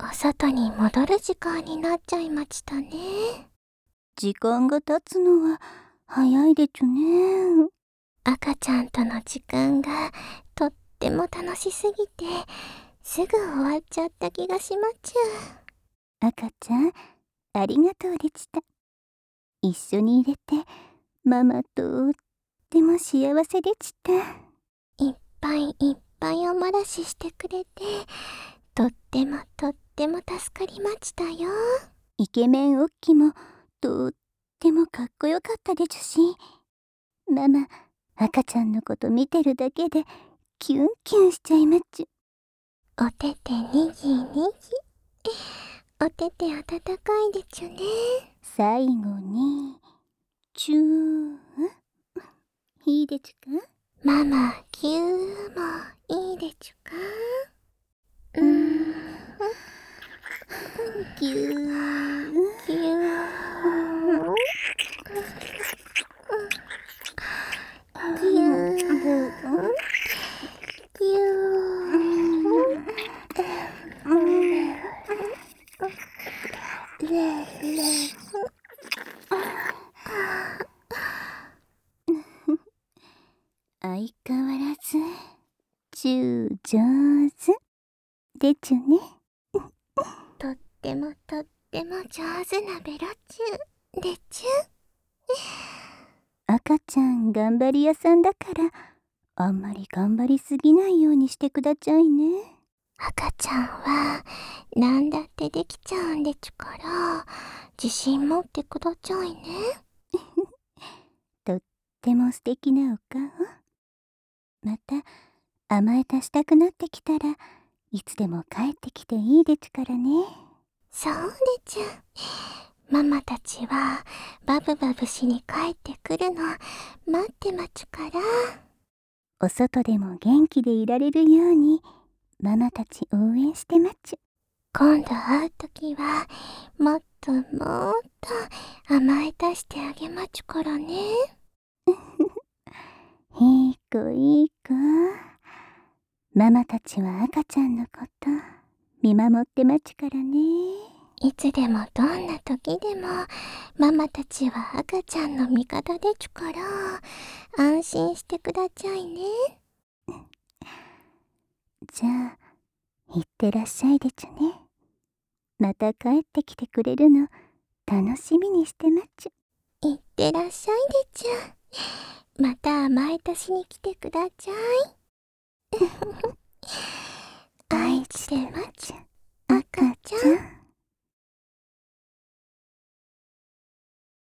お外に戻る時間になっちゃいましたね。 時間が経つのは早いでちゅね。 赤ちゃんとの時間がとっても楽しすぎて、すぐ終わっちゃった気がしまちゅ。 赤ちゃん、ありがとうでちた。一緒に入れて、ママとっても幸せでちた。 いっぱいいっぱいおもらししてくれて、とっても助かりましたよ。 イケメンおっきもとってもかっこよかったでちゅし、ママ、赤ちゃんのこと見てるだけでキュンキュンしちゃいまっちゅ。 おててにぎにぎ。おててあたたかいでちゅね。 最後に、チュー。いいでちゅか？ ママ、キューもいいでちゅか？ キュー。 キュー。キュー。キュー。 相変わらず、チュー上手でちゅね。 とっても上手なベロチュでちゅ。 赤ちゃん頑張り屋さんだから、あんまり頑張りすぎないようにしてくだちゃいね。 赤ちゃんはなんだってできちゃうんでちゅから、自信持ってくだちゃいね。 とっても素敵なお顔。また甘えたしたくなってきたらいつでも帰ってきていいでちゅからね。 そうでちゅ。ママたちはバブバブしに帰ってくるの待ってまちゅから。 お外でも元気でいられるようにママたち応援してまちゅ。 今度会うときはもっと甘えたしてあげまちゅからね。 いい子いい子。ママたちは赤ちゃんのこと見守ってまちゅからね。 いつでもどんな時でもママたちは赤ちゃんの味方でちゅから、安心してくだちゃいね。 じゃあいってらっしゃいでちゅね。また帰ってきてくれるの楽しみにしてまちゅ。 いってらっしゃいでちゅ。また甘えたしに来てくだちゃい。愛してまちゅ。